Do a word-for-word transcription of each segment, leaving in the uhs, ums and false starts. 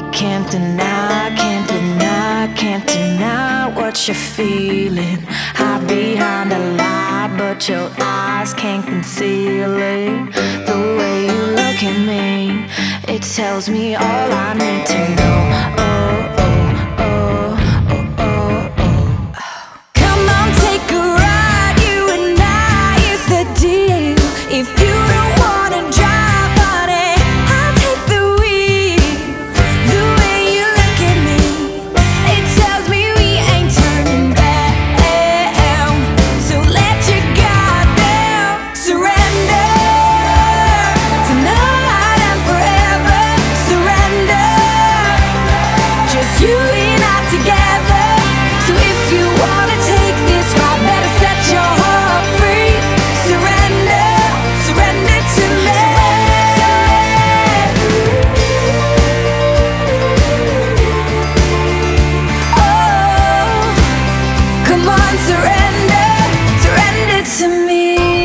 Can't deny, can't deny, can't deny what you're feeling. Hide behind a lie, but your eyes can't conceal it. The way you look at me, it tells me all I need to know. Oh, oh, oh, oh, oh, oh. Come on, take a ride, you and I is the deal. If you don't wanna drive, honey, I'll take the wheel. The way you look at me, it tells me we ain't turning back. So let your guard down, surrender tonight and forever. Surrender, just you and I together. So if you wanna take this ride, better set your heart free. Surrender, surrender to me. Oh, come on, surrender, surrender to me.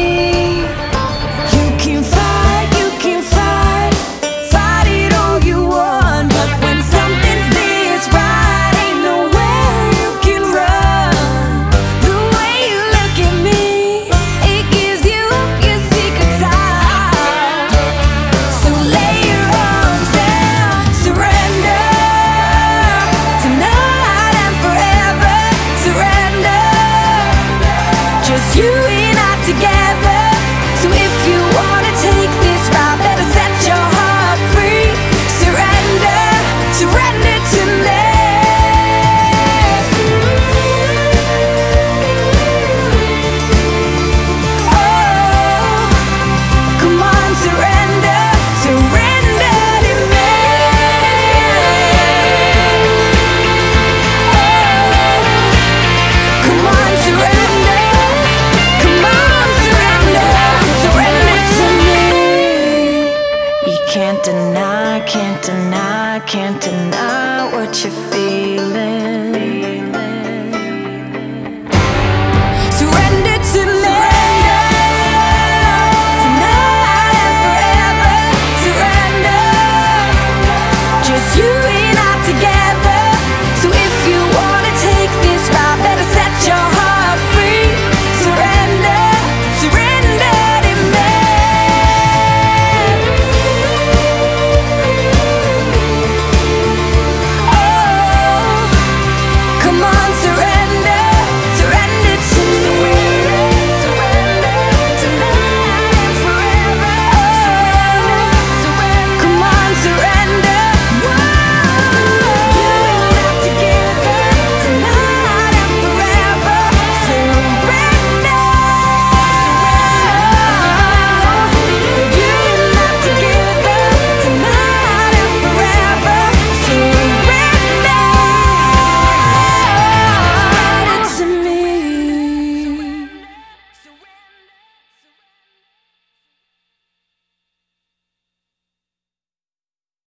You can fight, you can fight, fight it all you want, but when something's this right, ain't nowhere you can run. The way you look at me, it gives you up your secret side. So lay your arms down, surrender tonight and forever. Surrender, just you and I together. So if you wanna take this ride, better set your heart free. Surrender, surrender to me. Oh, come on, surrender, surrender to me. Oh, come on, surrender, come on, surrender, surrender to me. You can't deny, can't deny, can't deny what you're feeling.